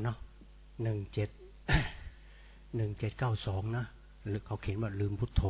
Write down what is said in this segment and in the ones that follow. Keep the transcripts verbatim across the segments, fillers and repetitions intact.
เนาะหนึ่งเจ็ดหนึ่งเจ็ดเก้าสองนะหรือเขาเขียนว่าลืมพุทโธ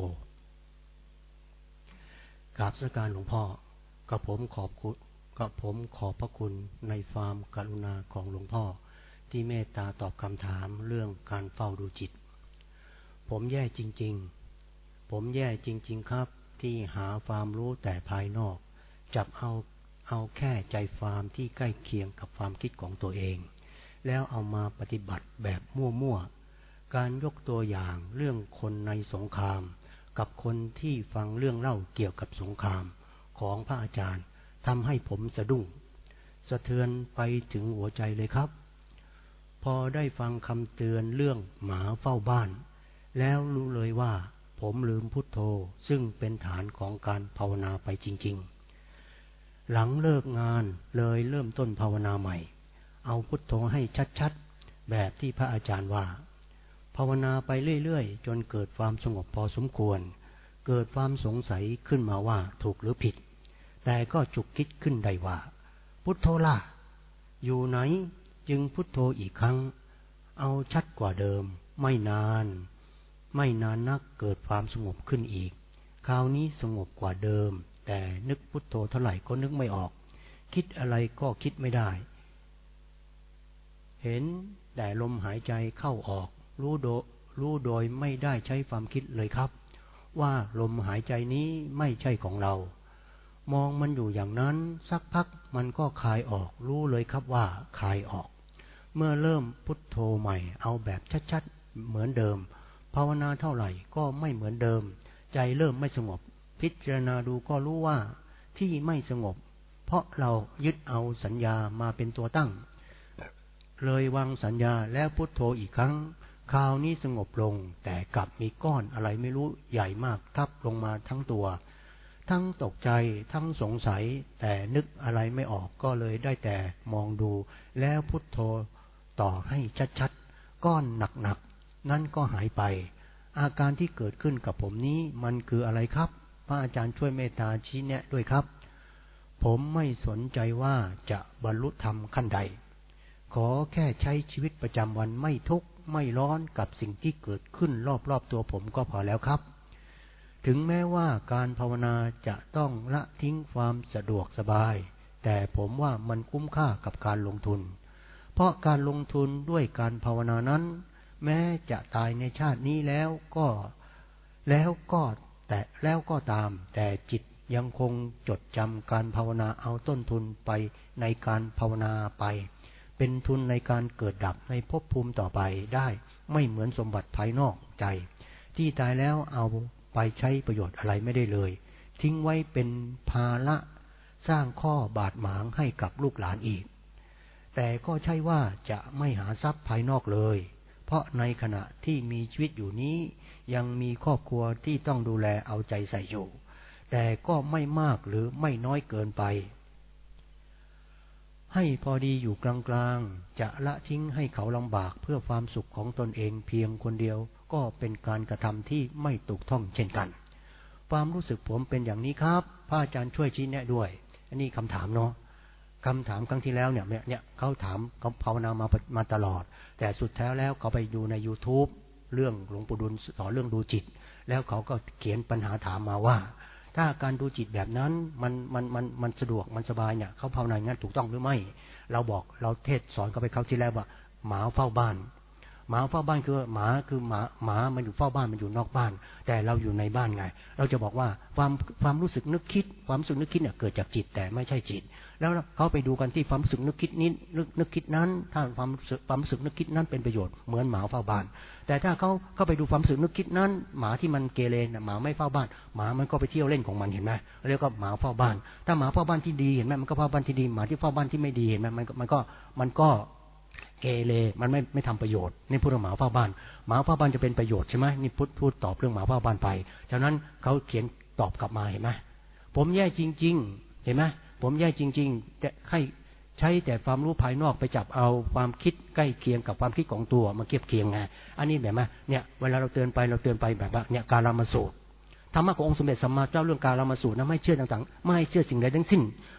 กราบสักการหลวงพ่อกับผมขอบคุณกับผมขอบพระคุณในความกรุณาของหลวงพ่อที่เมตตาตอบคำถามเรื่องการเฝ้าดูจิตผมแย่จริงๆผมแย่จริงๆครับที่หาความรู้แต่ภายนอกจับเอาเอาแค่ใจความที่ใกล้เคียงกับความคิดของตัวเองแล้วเอามาปฏิบัติแบบมั่วๆการยกตัวอย่างเรื่องคนในสงครามกับคนที่ฟังเรื่องเล่าเกี่ยวกับสงครามของพระอาจารย์ทำให้ผมสะดุ้งสะเทือนไปถึงหัวใจเลยครับพอได้ฟังคำเตือนเรื่องหมาเฝ้าบ้านแล้วรู้เลยว่าผมลืมพุทโธซึ่งเป็นฐานของการภาวนาไปจริงๆหลังเลิกงานเลยเริ่มต้นภาวนาใหม่เอาพุทโธให้ชัดๆแบบที่พระอาจารย์ว่าภาวนาไปเรื่อยๆจนเกิดความสงบพอสมควรเกิดความสงสัยขึ้นมาว่าถูกหรือผิดแต่ก็จุกคิดขึ้นได้ว่าพุทโธล่ะอยู่ไหนจึงพุทโธอีกครั้งเอาชัดกว่าเดิมไม่นานไม่นานนักเกิดความสงบขึ้นอีกคราวนี้สงบกว่าเดิมแต่นึกพุทโธเท่าไหร่ก็นึกไม่ออกคิดอะไรก็คิดไม่ได้เห็นแต่ลมหายใจเข้าออกรู้โดยรู้โดยไม่ได้ใช้ความคิดเลยครับว่าลมหายใจนี้ไม่ใช่ของเรามองมันอยู่อย่างนั้นสักพักมันก็คลายออกรู้เลยครับว่าคลายออกเมื่อเริ่มพุทโธใหม่เอาแบบชัดๆเหมือนเดิมภาวนาเท่าไหร่ก็ไม่เหมือนเดิมใจเริ่มไม่สงบพิจารณาดูก็รู้ว่าที่ไม่สงบเพราะเรายึดเอาสัญญามาเป็นตัวตั้งเลยวางสัญญาแล้วพุทโธอีกครั้งคราวนี้สงบลงแต่กลับมีก้อนอะไรไม่รู้ใหญ่มากทับลงมาทั้งตัวทั้งตกใจทั้งสงสัยแต่นึกอะไรไม่ออกก็เลยได้แต่มองดูแล้วพุทโธต่อให้ชัดๆก้อนหนักๆนั่นก็หายไปอาการที่เกิดขึ้นกับผมนี้มันคืออะไรครับพระอาจารย์ช่วยเมตตาชี้แนะด้วยครับผมไม่สนใจว่าจะบรรลุธรรมขั้นใดขอแค่ใช้ชีวิตประจำวันไม่ทุกข์ไม่ร้อนกับสิ่งที่เกิดขึ้นรอบๆตัวผมก็พอแล้วครับถึงแม้ว่าการภาวนาจะต้องละทิ้งความสะดวกสบายแต่ผมว่ามันคุ้มค่ากับการลงทุนเพราะการลงทุนด้วยการภาวนานั้นแม้จะตายในชาตินี้แล้วก็แล้วก็แต่แล้วก็ตามแต่จิตยังคงจดจำการภาวนาเอาต้นทุนไปในการภาวนาไปเป็นทุนในการเกิดดับในภพภูมิต่อไปได้ไม่เหมือนสมบัติภายนอกใจที่ตายแล้วเอาไปใช้ประโยชน์อะไรไม่ได้เลยทิ้งไว้เป็นภาระสร้างข้อบาดหมางให้กับลูกหลานอีกแต่ก็ใช่ว่าจะไม่หาทรัพย์ภายนอกเลยเพราะในขณะที่มีชีวิตอยู่นี้ยังมีครอบครัวที่ต้องดูแลเอาใจใส่อยู่แต่ก็ไม่มากหรือไม่น้อยเกินไปให้พอดีอยู่กลางๆจะละทิ้งให้เขาลำบากเพื่อความสุขของตนเองเพียงคนเดียวก็เป็นการกระทำที่ไม่ถูกต้องเช่นกันความรู้สึกผมเป็นอย่างนี้ครับพระอาจารย์ช่วยชี้แนะด้วยอันนี้คำถามเนาะคำถามครั้งที่แล้วเนี่ยเนี่ยเขาถามเขาภาวนามามาตลอดแต่สุดท้ายแล้วเขาไปดูใน YouTube เรื่องหลวงปู่ดุลสอนเรื่องดูจิตแล้วเขาก็เขียนปัญหาถามมาว่าถ้าการดูจิตแบบนั้นมันมันมันมันสะดวกมันสบายเนี่ยเขาภาวนาอย่างนั้นถูกต้องหรือไม่เราบอกเราเทศสอนเขาไปเขาที่แล้วว่าหมาเฝ้าบ้านหมาเฝ้าบ้านคือหมาคือหมาหมามันอยู่เฝ้าบ้านมันอยู่นอกบ้านแต่เราอยู่ในบ้านไงเราจะบอกว่าความความรู้สึกนึกคิดความรู้สึกนึกคิดเนี่ยเกิดจากจิตแต่ไม่ใช่จิตแล้วเขาไปดูกันที่ความรู้สึกนึกคิดนี้นึกนึกคิดนั้นถ้าความความรู้สึกนึกคิดนั้นเป็นประโยชน์เหมือนหมาเฝ้าบ้านแต่ถ้าเขาเข้าไปดูความรู้สึกนึกคิดนั้นหมาที่มันเกเรหมาไม่เฝ้าบ้านหมามันก็ไปเที่ยวเล่นของมันเห็นไหมเรียกว่าหมาเฝ้าบ้านถ้าหมาเฝ้าบ้านที่ดีเห็นไหมมันก็เฝ้าบ้านที่ดีหมาที่เฝ้าบ้านที่ไม่ดีเห็นไหมมันมันก็มันก็เกเรมันไม่ไม่ทำประโยชน์นี่พูดถึงหมาเฝ้าบ้านหมาเฝ้าบ้านจะเป็นประโยชน์ใช่ไหมนี่พูดพูดตอบเรื่องหมาเฝ้าบ้านไปฉะนั้นเขาเขียนตอบกลับมาเห็นไหมผมแย่จริงๆเห็นไหมผมแย่จริงๆแต่ให้ใช้แต่ความรู้ภายนอกไปจับเอาความคิดใกล้เคียงกับความคิดของตัวมาเทียบเคียงไงอันนี้แบบว่าเนี่ยเวลาเราเตือนไปเราเตือนไปแบบว่าเนี่ยการละมาสูตรธรรมะขององค์สมเด็จสัมมาเจ้าเรื่องการละมาสูตรนะไม่เชื่อต่างๆไม่เชื่อสิ่งใดทั้งสิ้น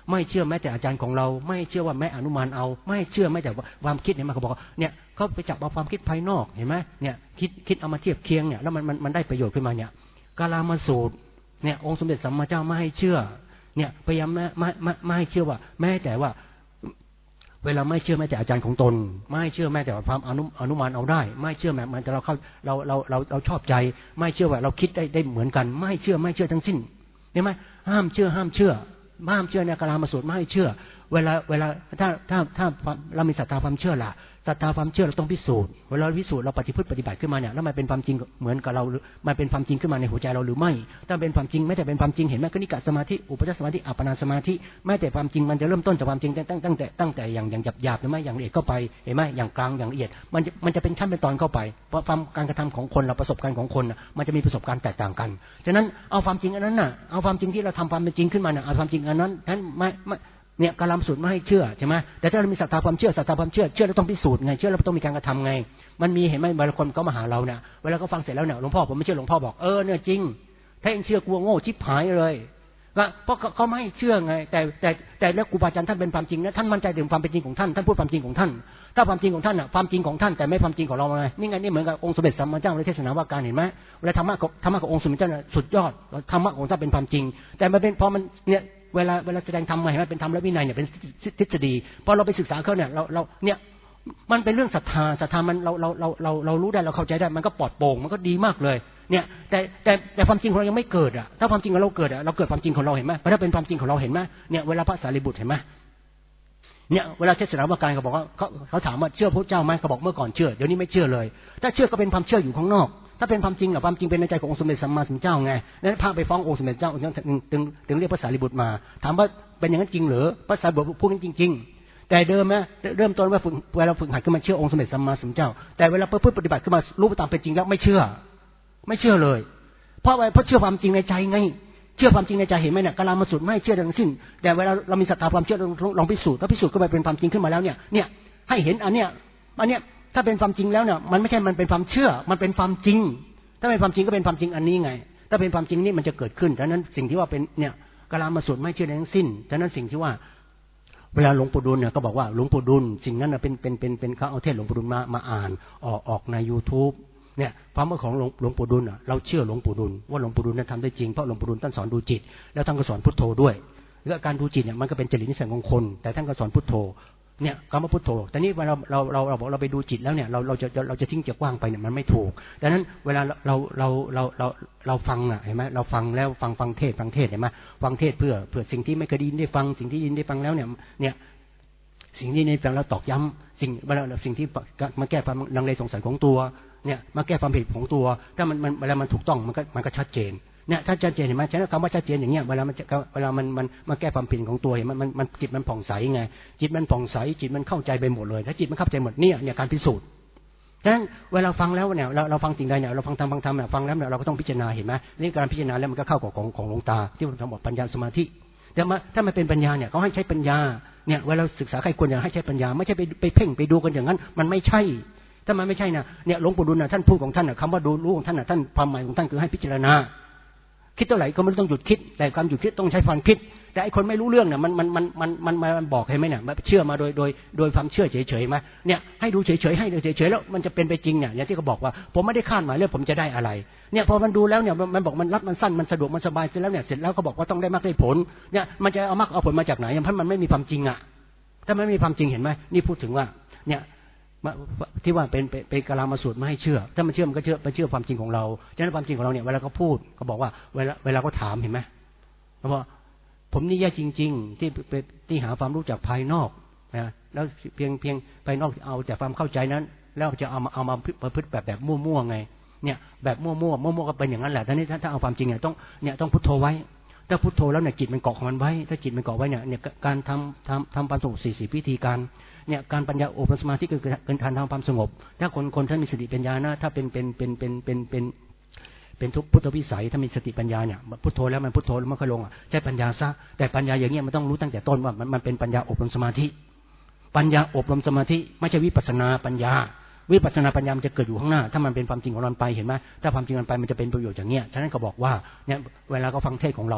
ไม่เชื่อแม้แต่อาจารย์ของเราไม่เชื่อว่าแม่อนุมานเอาไม่เชื่อแม้แต่ความคิดเนี่ยมันเขาบอกเนี่ยเขาไปจับเอาความคิดภายนอกเห็นไหมเนี่ยคิดคิดเอามาเทียบเคียงเนี่ยแล้วมันมันมันได้ประโยชน์ขึ้นมาเนี่ยกาลามาสูตรเนี่ยองค์สมเด็จสัมมาเจ้าไม่ให้เชื่อเนี่ยพยายามไม่ไม่ไม่ไม่ให้เชื่อว่าแม้แต่ว่าเวลาไม่เชื่อแม้แต่อาจารย์ของตนไม่เชื่อแม้แต่ความอนุอนุมานเอาได้ไม่เชื่อแม้มันจะเราเข้าเราเราเราเราชอบใจไม่เชื่อว่าเราคิดได้ได้เหมือนกันไม่เชื่อไม่เชื่อทั้งสิ้นเห็นไหมห้ามเชื่อห้ามเชื่อห้ามเชื่อในกาลามาสูตรไม่ให้เชื่อเวลาเวลาถ้าถ้าถ้าเรามีศรัทธาความเชื่อล่ะศรัทธาความเชื่อเราต้องพิสูจน์เวลาพิสูจน์เราปฏิพฤติปฏิบัติขึ้นมาเนี่ยแล้วมันเป็นความจริงเหมือนกับเราหรือมันเป็นความจริงขึ้นมาในหัวใจเราหรือไม่ถ้าเป็นความจริงไม่แต่เป็นความจริงเห็นไหมคณิกะสมาธิอุปจารสมาธิอัปปนาสมาธิไม่แต่ความจริงมันจะเริ่มต้นจากความจริงตั้งตั้งแต่ตั้งแต่อย่างอย่างหยาบๆหรือไม่อย่างละเอียดเข้าไปเห็นไหมอย่างกลางอย่างละเอียดมันมันจะเป็นขั้นเป็นตอนเข้าไปเพราะความการกระทำของคนเราประสบการณ์ของคนมันจะมีประสบการณ์แตกต่างกันฉะนั้นเอาความจริงอันนั้นน่ะเอาความจริงที่เราทำความเป็นจริงขึ้นมาน่ะเอาความจริงอันนั้นนั้นไม่ไม่เนี่ยกาลามสูตรไม่ให้เชื่อใช่ไหมแต่ถ้าเรามีศรัทธาความเชื่อศรัทธาความเชื่อเชื่อแล้วต้องพิสูจน์ไงเชื่อแล้วต้องมีการกระทำไงมันมีเห็นไหมบางคนก็มาหาเราเนี่ยเวลาเขาฟังเสร็จแล้วเนี่ยหลวงพ่อผมไม่เชื่อหลวงพ่อบอกเออเนี่ยจริงถ้าเองเชื่อกูโง่ชิบหายเลยว่าเพราะเขาไม่เชื่อไงแต่แต่แต่แล้วครูบาอาจารย์ท่านเป็นความจริงนะท่านมั่นใจถึงความเป็นจริงของท่านท่านพูดความจริงของท่านถ้าความจริงของท่านอ่ะความจริงของท่านแต่ไม่ความจริงของเราไงนี่ไงนี่เหมือนกับองค์สมเด็จสัมมาเจ้าในเทศนาว่าการเห็นไหมเวลาธรรมะธรรมะขององค์สมเด็จเจ้าสุดยอดธรรมะของท่านเป็นความจริงแต่มันเป็นพอมันเนี่ยเวลาเวลาแสดงธรรมมาเห็นไหมเป็นธรรมและวินัยเนี่ยเป็นทฤษฎีพอเราไปศึกษาเขาเนี่ยเราเราเนี่ยมันเป็นเรื่องศรัทธาศรัทธามันเราเราเราเราเรารู้ได้เราเข้าใจได้มันก็ปลอดโปร่งมันก็ดีมากเลยเนี่ยแต่แต่แต่ความจริงของเรายังไม่เกิดอ่ะถ้าความจริงของเราเกิดอ่ะเราเกิดความจริงของเราเห็นไหมถ้าเป็นความจริงของเราเห็นไหมเนี่ยเวลาพระสารีบุตรเห็นไหมเนี่ยเวลาเทศนาว่าการเขาบอกว่าเขาเขาถามว่าเชื่อพระเจ้าไหมเขาบอกเมื่อก่อนเชื่อเดี๋ยวนี้ไม่เชื่อเลยถ้าเชื่อก็เป็นความเชื่ออยู่ข้างนอกถ้าเป็นความจริงอ่ะความจริงเป็นในใจขององค์สมเด็จสัมมาสัมพุทธเจ้าไงนั้นพระไปฟ้ององค์สมเด็จเจ้าถึงถึงถึงเรียกพระสารีบุตรมาถามว่าเป็นอย่างนั้นจริงหรือพระสารีบุตรพูดจริงๆแต่เดิมนะเริ่มต้นว่าฝึกเวลาฝึกหัดขึ้นมาเชื่อองค์สมเด็จสัมมาสัมพุทธเจ้าแต่เวลาเพื่อปฏิบัติขึ้นมารู้ตามเป็นจริงแล้วไม่เชื่อไม่เชื่อเลยเพราะอะไรเพราะเชื่อความจริงในใจไงเชื่อความจริงในใจเห็นไหมเนี่ยกาลามาสูตรไม่เชื่อทั้งสิ้นแต่เวลาเรามีศรัทธาความเชื่อลองพิสูจน์ถ้าพิสูจน์ก็ไปเป็นความจริงขึ้นมาแล้วเนี่ยเนี่ยให้เห็นอันเนี้ยอันเนี้ยถ้าเป็นความจริงแล้วเนี่ยมันไม่ใช่มันเป็นความเชื่อมันเป็นความจริงถ้าเป็นความจริงก็เป็นความจริงอันนี้ไงถ้าเป็นความจริงนี่มันจะเกิดขึ้นดังนั้นสิ่งที่ว่าเป็นเนี่ยกาลามาสูตรไม่เชื่อทั้งสิ้นดังนั้นสิ่งที่ว่าเวลาหลวงปู่ดุลเนี่ยก็บอกว่าหลวงปู่ดุลสิ่งนั้นเป็นเป็นเป็นเป็นเขาเอาเทศหลวงปู่ดุลมามาอ่านออกออกใน YouTube เนี่ยความว่าของหลวงปู่ดุลอ่ะเราเชื่อหลวงปู่ดุลว่าหลวงปู่ดุลนั้นทำได้จริงเพราะหลวงปู่ดุลท่านสอนดูจิตแล้วท่านก็สอนพุทโธด้วยและการดูจิตเนี่ยมันก็เป็นจริตนิสัยของคนแต่ท่านก็สอนพุทโธเนี่ยคำว่าพุทโธแต่นี่เวลาเราเราเราบอกเราไปดูจิตแล้วเนี่ยเราเราจะเราจะทิ้งจะกว้างไปเนี่ยมันไม่ถูกดังนั้นเวลาเราเราเราเราเราฟังอ่ะเห็นไหมเราฟังแล้วฟังฟังเทศฟังเทศเห็นไหมฟังเทศเพื่อเพื่อสิ่งที่ไม่เคยได้ยินได้ฟังสิ่งที่ยินได้ฟังแล้วเนี่ยเนี่ยสิ่งที่ในฟังแล้วตอกย้ำสิ่งเวลาสิ่งที่มาแก้ความลังเลสงสัยของตัวเนี่ยมาแก้ความผิดของตัวถ้ามันมันเวลามันถูกต้องมันก็มันก็ชัดเจนเนี่ยถ้าชัดเจนเห็นไหมฉะนั้นคำว่าชัดเจนอย่างเงี้ยเวลามันเวลามันมันมาแก้ความผิดของตัวเห็นมันมันมันจิตมันผ่องใสไงจิตมันผ่องใสจิตมันเข้าใจไปหมดเลยถ้าจิตมันเข้าใจหมดเนี่ยเนี่ยการพิสูจน์ฉะนั้นเวลาฟังแล้วเนี่ยเราเราฟังสิ่งใดเนี่ยเราฟังธรรมฟังธรรมเนี่ยฟังแล้วเนี่ยเราก็ต้องพิจารณาเห็นไหมนี่การพิจารณาแล้วมันก็เข้ากับของของหลวงตาที่ผมทำบอกปัญญาสมาธิแต่มาถ้ามันเป็นปัญญาเนี่ยเขาให้ใช้ปัญญาเนี่ยเวลาศึกษาใครควรจะให้ใช้ปัญญาไม่ใช่ไปไปเพ่งไปดูกันอย่างนั้นมันไม่ใช่ถ้ามันไม่ใช่นะเนี่ยหลวงปู่ดุลน่ะท่านพูดของท่านน่ะคำว่าดูรู้ของท่านน่ะท่านความหมายของท่านคือให้พิจารณาคิดเท่าไหร่ก็ไม่ต้องหยุดคิดแต่ความหยุดคิดต้องใช้ความคิดแต่ไอ้คนไม่รู้เรื่องเนี่ยมันมันมันมันมันมันบอกให้ไหมเนี่ยเชื่อมาโดยโดยโดยความเชื่อเฉยๆไหมเนี่ยให้ดูเฉยๆให้ดูเฉยๆแล้วมันจะเป็นไปจริงเนี่ยอย่างที่เขาบอกว่าผมไม่ได้คาดหมายเลยผมจะได้อะไรเนี่ยพอมันดูแล้วเนี่ยมันบอกมันรัดมันสั้นมันสะดวกมันสบายเสร็จแล้วเนี่ยเสร็จแล้วก็บอกว่าต้องได้มรรคได้ผลเนี่ยมันจะเอามรรคเอาผลมาจากไหนเพราะมันไม่มีความจริงอ่ะถ้ามันไม่มีความจริงเห็นไหมนี่พูดถึงว่าเนี่ยที่ว่าเป็นเป็นกาลามาสูตรไม่ให้เชื่อถ้ามันเชื่อมันก็เชื่อไปเชื่อความจริงของเราฉะนั้นความจริงของเราเนี่ยเวลาเขาพูดเขาบอกว่าเวลาเวลาเขาถามเห็นไหมเขาบอกผมนี่แย่จริงๆที่ที่หาความรู้จากภายนอกนะแล้วเพียงเพียงภายนอกเอาแต่ความเข้าใจนั้นแล้วจะเอามาเอามาประพฤติแบบแบบมั่วๆไงเนี่ยแบบมั่วๆมั่วๆก็เป็นอย่างนั้นแหละทีนี้ถ้าถ้าเอาความจริงเนี่ยต้องเนี่ยต้องพุทโธไว้ถ้าพุทโธแล้วเนี่ยจิตมันเกาะของมันไว้ถ้าจิตมันเกาะไว้เนี่ยเนี่ยการทำทำทำความสงบสี่สิบวิธีการเนี่ยการปัญญาอบรมสมาธิคือการทำความสงบถ้าคนคนท่านมีสติปัญญานะถ้าเป็นเป็นเป็นเป็นเป็นเป็นเป็นทุกพุทธวิสัยถ้ามีสติปัญญาเนี่ยพุทโธแล้วมันพุทโธแล้วมันค่อยลงอ่ะใช้ปัญญาซะแต่ปัญญาอย่างเงี้ยมันต้องรู้ตั้งแต่ต้นว่ามันมันเป็นปัญญาอบรมสมาธิปัญญาอบรมสมาธิไม่ใช่วิปัสสนาปัญญาวิปัสสนาปัญญามันจะเกิดอยู่ข้างหน้าถ้ามันเป็นความจริงของเราไปเห็นไหมถ้าความจริงมันไปมันจะเป็นประโยชน์อย่างเงี้ยฉะนั้นก็บอกว่าเนี่ยเวลาเขาฟังเทศของเราเนี่ย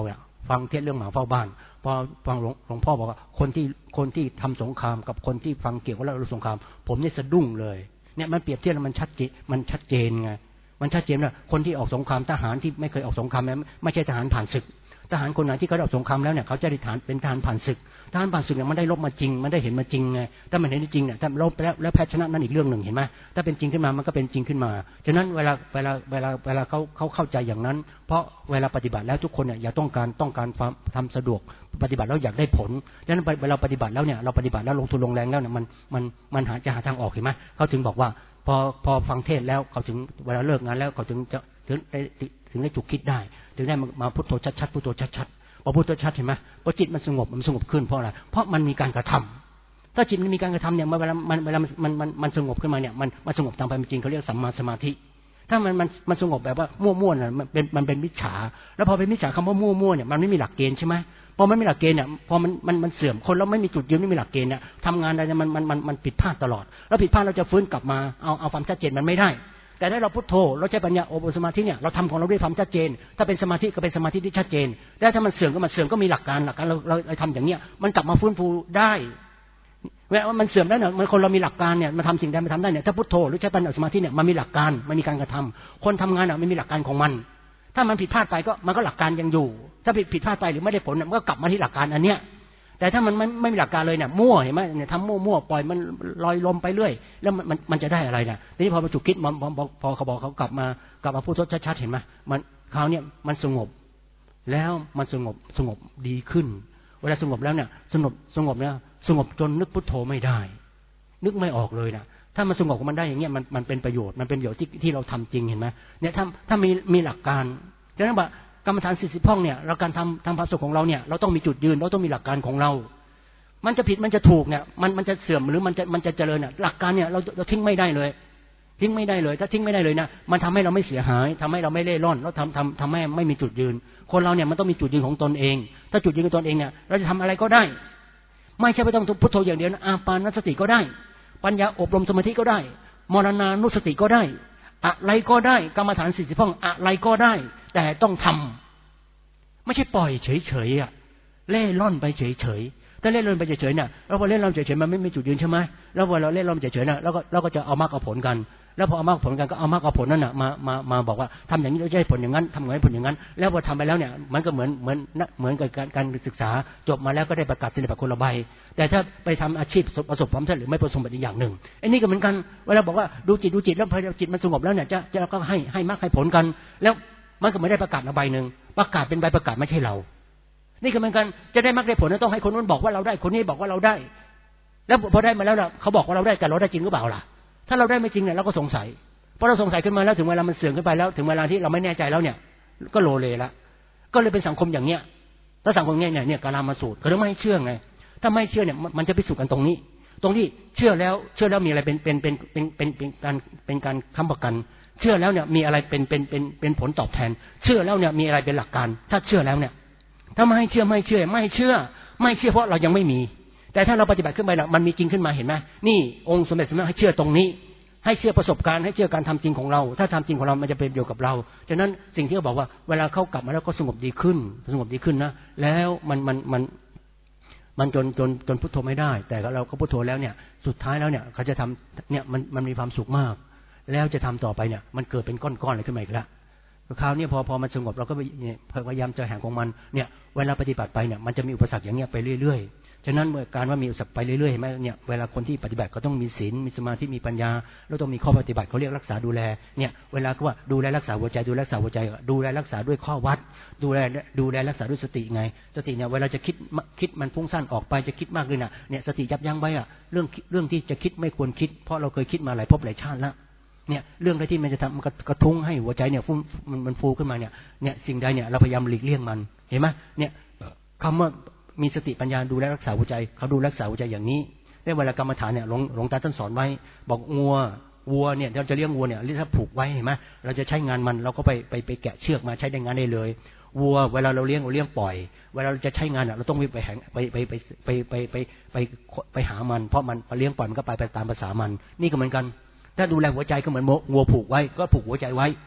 ฟังเทศเรื่องหมาเฝ้าบ้านพอฟังหลวงพ่อบอกว่าคนที่คนที่ทำสงครามกับคนที่ฟังเกี่ยวกับเรื่องสงครามผมนี่สะดุ้งเลยเนี่ยมันเปรียบเทียบแล้วมันชัดเจนมันชัดเจนไงมันชัดเจนว่าคนที่ออกสงครามทหารที่ไม่เคยออกสงครามไม่ใช่ทหารผ่านศึกทหารคนไหนที่เขาออกสงครามแล้วเนี่ยเขาจะได้ฐานเป็นทหารผ่านศึกทหารผ่านศึกเนี่ยมันได้รบมาจริงมันได้เห็นมาจริงไงถ้ามันเห็นจริงเนี่ยถ้ารบแล้วแล้วแพ้ชนะนั่นอีกเรื่องหนึ่งเห็นไหมถ้าเป็นจริงขึ้นมามันก็เป็นจริงขึ้นมาฉะนั้นเวลาเวลาเวลาเวลาเขาเขาเข้าใจอย่างนั้นเพราะเวลาปฏิบัติแล้วทุกคนเนี่ยอยากต้องการต้องการทำสะดวกปฏิบัติแล้วอยากได้ผลฉะนั้นเวลาปฏิบัติแล้วเนี่ยเราปฏิบัติแล้วลงทุนลงแรงแล้วเนี่ยมันมันมันหาจะหาทางออกเห็นไหมเขาถึงบอกว่าพอพอฟังเทศแล้วเขาถึงเวลาเลิกงานแล้วเขาถึงจะถึงได้ถึงได้จุกคิดได้ถึงได้มาพุทโธชัดๆพุทโธชัดๆพอพุทโธชัดเห็นไหมพอจิตมันสงบมันสงบขึ้นเพราะอะไรเพราะมันมีการกระทำถ้าจิตมันมีการกระทำเนี่ยเวลามันเวลามันมันมันสงบขึ้นมาเนี่ยมันมันสงบตามไปจริงเขาเรียกสัมมาสมาธิถ้ามันมันมันสงบแบบว่ามั่วๆน่ะมันเป็นมันเป็นมิจฉาแล้วพอเป็นมิจฉาคำว่ามั่วๆเนี่ยมันไม่มีหลักเกณฑ์ใช่ไหมพอมันไม่หลักเกณฑ์เนี่ยพอมันมันมันเสื่อมคนเราไม่มีจุดยืนไม่มีหลักเกณฑ์เนี่ยทำงานอะไรมันมันมันมันผิดพลาดตลอดแล้วผิดพลาดเราจะฟื้นกลับมาเอาเอาความชัดเจนมันไม่ได้แต่ถ้าเราพุทโธเราใช้ปัญญาอบรมสมาธิเนี่ยเราทำของเราด้วยความชัดเจนถ้าเป็นสมาธิก็เป็นสมาธิที่ชัดเจนแต่ถ้ามันเสื่อมก็มันเสื่อมก็มีหลักการหลักการเราเราเราทำอย่างเนี้ยมันกลับมาฟื้นฟูได้เวลามันเสื่อมแล้วเนี่ยมันคนเรามีหลักการเนี่ยมาทำสิ่งใดมาทำได้เนี่ยถ้าพุทโธหรือใช้ปัญญาสมาธิเนี่ยมันมีหลักการมันมีการกระทำคนทำงานอ่ะมันมีหลักการของมันถ้ามันผิดพลาดไปก็มันก็หลักการยังอยู่ถ้าผิดผิดพลาดไปหรือไม่ได้ผลมันก็กลับมาที่หลักการอันเนี้ยแต่ถ้ามันไม่ไม่มีหลักการเลยเนี่ยมั่วเห็นไหมเนี่ยทำมั่วๆปล่อยมันลอยลมไปเรื่อยแล้วมันมันมันจะได้อะไรเนี่ยทีนี้พอมาจุกคิดพอพอเขาบอกเขากลับมากลับมาพูดชัดๆเห็นไหมมันคราวเนี้ยมันสงบแล้วมันสงบสงบดีขึ้นเวลาสงบแล้วเนี่ยสงบสงบเนี่ยสงบจนนึกพุทโธไม่ได้นึกไม่ออกเลยนะถ้ามันสงบมันได้อย่างเงี้ยมันมันเป็นประโยชน์มันเป็นประโยชน์ที่ที่เราทำจริงเห็นไหมเนี่ยถ้าถ้ามีมีหลักการฉะนั้นว่ากรรมฐานสี่สิบห้องเนี่ยเราการทำทำความสุขของเราเนี่ยเราต้องมีจุดยืนเราต้องมีหลักการของเรามันจะผิดมันจะถูกเนี่ยมันมันจะเสื่อมหรือมันจะมันจะเจริญเนี่ยหลักการเนี่ยเราเราทิ้งไม่ได้เลยทิ้งไม่ได้เลยถ้าทิ้งไม่ได้เลยนะมันทำให้เราไม่เสียหายทำให้เราไม่เล่ร่อนแล้วทำทำทำให้ไม่มีจุดยืนคนเราเนี่ยมันต้องมีจุดยืนของตนเองถ้าจุดยืนของตนเองเนี่ยเราจะทำอะไรก็ได้ไม่ใช่ไม่ต้องพุทโธอย่างเดียวนะอาปานสติก็ได้ปัญญาอบรมสมาธิก็ได้มรณานุสติก็ได้อะไรก็ได้กรรมฐานสี่สิบห้องอะไรก็ได้แต่ต้องทำไม่ใช่ปล่อยเฉยๆอ่ะเล่ร่อนไปเฉยๆถ้าเล่ร่อนไปเฉยๆเนี่ยเราพอเล่ร่อนเฉยๆมันไม่มีจุดยืนใช่ไหมแล้วพอเราเล่ร่อนเฉยๆน่ะเราก็เราก็จะเอามากเอาผลกันแล้วพอเอามากผลกันก็เอามากเอาผลนั่นน่ะมามามาบอกว่าทำอย่างนี้เราจะได้ผลอย่างนั้นทำอย่างนี้ผลอย่างนั้นแล้วพอทำไปแล้วเนี่ยมันก็เหมือนเหมือนเหมือนกับการการศึกษาจบมาแล้วก็ได้ประกาศนียบัตรคนละใบแต่ถ้าไปทำอาชีพประสบความสำเร็จหรือไม่ประสบความสำเร็จอีกอย่างหนึ่งไอ้นี่ก็เหมือนกันเวลาบอกว่าดูจิตดูจิตแล้วพอจิตมันสงบแล้วเนี่ยจะจะก็ให้ให้มากให้ผลกันแล้วมันก็ไม่ได้ประกาศมาใบหนึ่งประกาศเป็นใบประกาศไม่ใช่เรานี่ก็เหมือนกันจะได้มากได้ผลต้องให้คนนู้นบอกว่าเราได้คนนี้บอกว่าเราได้แล้วพอได้มาแล้วเขาบอกว่าเราได้แต่เราได้จริงหรือเปล่าล่ะถ้าเราได้ไม่จริงเนี่ยเราก็สงสัยพอเราสงสัยขึ้นมาแล้วถึงเวลามันเสื่อมขึ้นไปแล้วถึงเวลาที่เราไม่แน่ใจแล้วเนี่ยก็โลเลละก็เลยเป็นสังคมอย่างเนี้ยถ้าสังคมเนี้ยเนี่ยกาลามาสูตรเขาไม่ให้เชื่อไงถ้าไม่เชื่อเนี่ยมันจะพิสูจน์กันตรงนี้ตรงที่เชื่อแล้วเชื่อแล้วมีอะไรเป็นเป็นเป็นเป็นเป็นเป็นการเป็นการค้ำประกันเชื่อแล้วเนี่ยมีอะไรเป็นเป็นเป็นเป็นผลตอบแทนเชื่อแล้วเนี่ยมีอะไรเป็นหลักการถ้าเชื่อแล้วเนี่ยถ้าไม่ให้เชื่อไม่เชื่อไม่เชื่อไม่เชื่อเพราะเรายังไม่มีแต่ถ้าเราปฏิบัติขึ้นไปแล้วมันมีจริงขึ้นมาเห็นไหมนี่องค์สมเด็จสมณะให้เชื่อตรงนี้ให้เชื่อประสบการณ์ให้เชื่อการทำจริงของเราถ้าทำจริงของเรามันจะเป็นประโยชน์กับเราฉะนั้นสิ่งที่เขาบอกว่าเวลาเขากลับมาแล้วก็สงบดีขึ้นสงบดีขึ้นนะแล้วมันมันมันมันจนจนจนพุทโธไม่ได้แต่เราก็พุทโธแล้วเนี่ยสุดท้ายแล้วเนี่ยเขาจะทำเนี่ยมันมันมีความสุขมากแล้วจะทำต่อไปเนี่ยมันเกิดเป็นก้อนๆอะไรขึ้นมาอีกแล้วคราวนี้พอพอมันสงบเราก็พยายามจะแห่งของมันเนี่ยเวลาปฏิบัติไปเนี่ยมันจะมีอุปสรรคอย่างเงี้ยไปเรื่อยๆฉะนั้นเมื่อการว่ามีอุปสรรคไปเรื่อยๆเห็นไหมเนี่ยเวลาคนที่ปฏิบัติก็ต้องมีศีลมีสมาธิมีปัญญาแล้วต้องมีข้อปฏิบัติเขาเรียกรักษาดูแลเนี่ยเวลาก็ว่าดูแลรักษาหัวใจดูแลรักษาหัวใจดูแลรักษาด้วยข้อวัดดูแลดูแลรักษาด้วยสติไงสติเนี่ยเวลาจะคิดคิดมันฟุ้งซ่านออกไปจะคิดมากเลยนะเนี่ยสติยับยั้งไว้อะเรื่องเรื่องที่จะคิดไม่ควรคิดเพราะเราเคยคิดมาหลายภพหลายชาติแล้วเนี่ยเรื่องใดที่มันจะทำมันกระทุ้งให้หัวใจเนี่ยฟุ้งมันมันฟูขึ้นมาเนี่ยเนี่ยสิ่งใดเนี่ยเราพยายามหลีกเลี่ยงมันเห็นไหมเนี่ยคำว่ามีสติปัญญาดูแลรักษาหัวใจเขาดูรักษาหัวใจอย่างนี้ในเวลากรรมฐานเนี่ยหลวงหลวงตาท่านสอนไว้บอกงัววัวเนี่ยเราจะเลี้ยงวัวเนี่ยถ้าผูกไว้เห็นไหมเราจะใช้งานมันเราก็ไปไปไปแกะเชือกมาใช้ได้งานได้เลยวัวเวลาเราเลี้ยงเราเลี้ยงปล่อยเวลาเราจะใช้งานเราต้องไปแหงไปไปไปไปไปไปไปไปหามันเพราะมันเลี้ยงปล่อยมันก็ไปไปตามภาษามันนี่ก็เหมือนกันถ้าดูแลหัวใจก็เหมือนวัวผูกไว้ก็ผูกหัวใจไว้